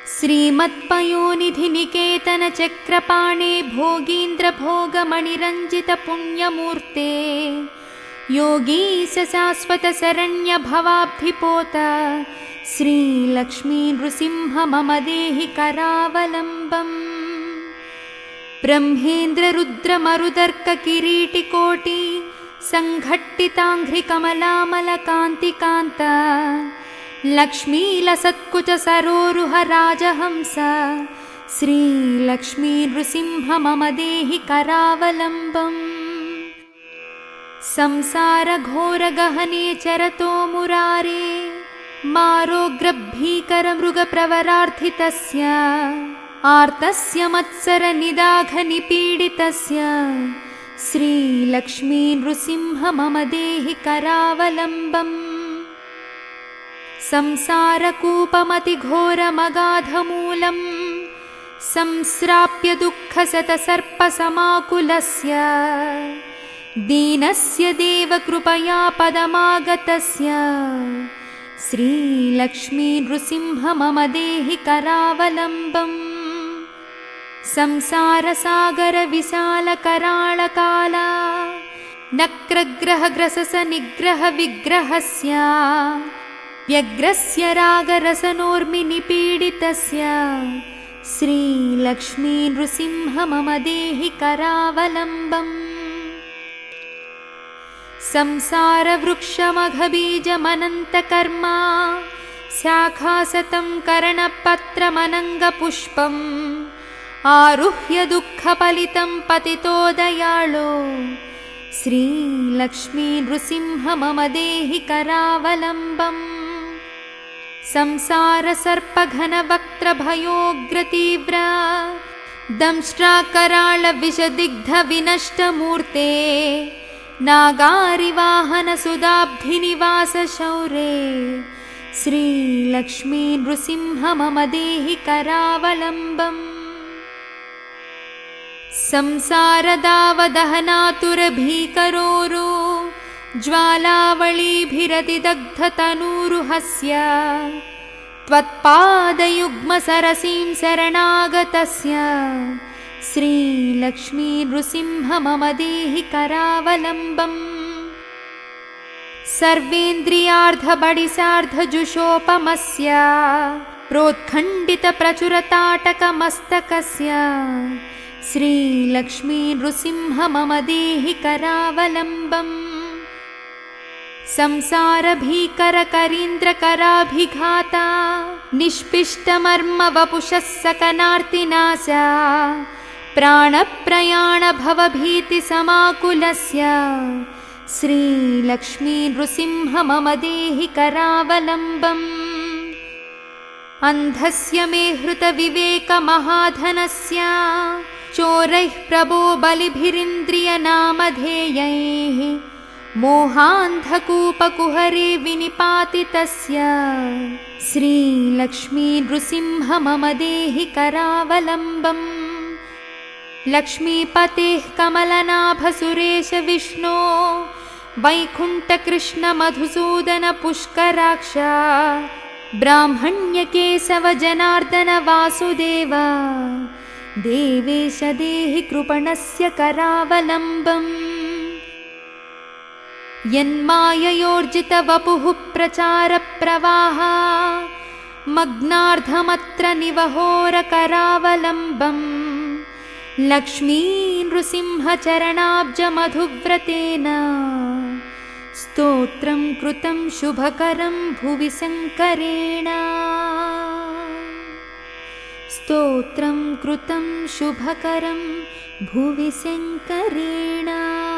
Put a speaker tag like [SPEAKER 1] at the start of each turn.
[SPEAKER 1] श्रीमत्पयोनिधिनिकेतनचक्रपाणे भोगीन्द्रभोगमणिरञ्जितपुण्यमूर्ते योगीश शाश्वतशरण्यभवाब्धिपोत श्रीलक्ष्मीनृसिंह मम देहि करावलम्बम्। ब्रह्मेन्द्ररुद्रमरुदर्ककिरीटिकोटि सङ्घट्टिताङ्घ्रिकमलामलकान्तिकान्त लक्ष्मीलसत्कुचसरोरुह राजहंस श्रीलक्ष्मीनृसिंह मम देहि करावलम्बम्। संसारघोरगहने चरतो मुरारे मारोग्रभीकरमृगप्रवरार्थितस्य आर्तस्य मत्सरनिदाघनिपीडितस्य श्रीलक्ष्मीनृसिंह मम देहि करावलम्बम्। संसारकूपमतिघोरमगाधमूलम् संस्राप्य दुःखशतसर्पसमाकुलस्य दीनस्य देवकृपया पदमागतस्य श्रीलक्ष्मीनृसिंह मम देहि करावलम्बम्। संसारसागरविशालकराळकाला नक्रग्रहग्रससनिग्रहविग्रहस्य व्यग्रस्य रागरसनोर्मिनिपीडितस्य श्रीलक्ष्मीनृसिंह मम देहि करावलम्बम्। संसारवृक्षमघबीजमनन्तकर्मा शाखासतं करणपत्रमनङ्गपुष्पम् आरुह्य दुःखफलितं पतितो दयाळो श्रीलक्ष्मीनृसिंह मम देहि करावलम्बम्। संसारसर्पघनवक्त्रभयोग्रतीव्र दंष्ट्राकराळविषदिग्धविनष्टमूर्ते नागारिवाहनसुदाब्धिनिवासशौरे श्रीलक्ष्मीनृसिंह मम देहि करावलम्बम्। संसारदावदहनातुरभीकरोरु ज्वालावळीभिरतिदग्धतनूरुहस्य त्वत्पादयुग्मसरसीं शरणागतस्य श्रीलक्ष्मीनृसिंह मम देहि करावलम्बम्। सर्वेन्द्रियार्धबडिसार्धजुषोपमस्य प्रोत्खण्डितप्रचुरताटकमस्तकस्य श्रीलक्ष्मीनृसिंह मम देहि करावलम्बम्। संसारभीकरकरीन्द्रकराभिघाता निष्पिष्टमर्मवपुषः सकनार्तिनाशा प्राणप्रयाणभवभीतिसमाकुलस्य श्रीलक्ष्मीनृसिंह मम देहि करावलम्बम्। अन्धस्य मे हृतविवेकमहाधनस्य चोरैः प्रबोबलिभिरिन्द्रियनामधेयैः मोहान्धकूपकुहरे विनिपातितस्य श्रीलक्ष्मीनृसिंह मम देहि करावलम्बम्। लक्ष्मीपतेः कमलनाभसुरेश विष्णो वैकुण्ठकृष्णमधुसूदनपुष्कराक्ष ब्राह्मण्यकेशव जनार्दन वासुदेव देवेश देहि कृपणस्य करावलम्बम्। यन्माययोर्जितवपुः प्रचारप्रवाह मग्नार्धमत्र निवहोरकरावलम्बम्। लक्ष्मीनृसिंहचरणाब्जमधुव्रतेन स्तोत्रं कृतं शुभकरं भुवि शङ्करेण। स्तोत्रं कृतं शुभकरं भुवि शङ्करेण।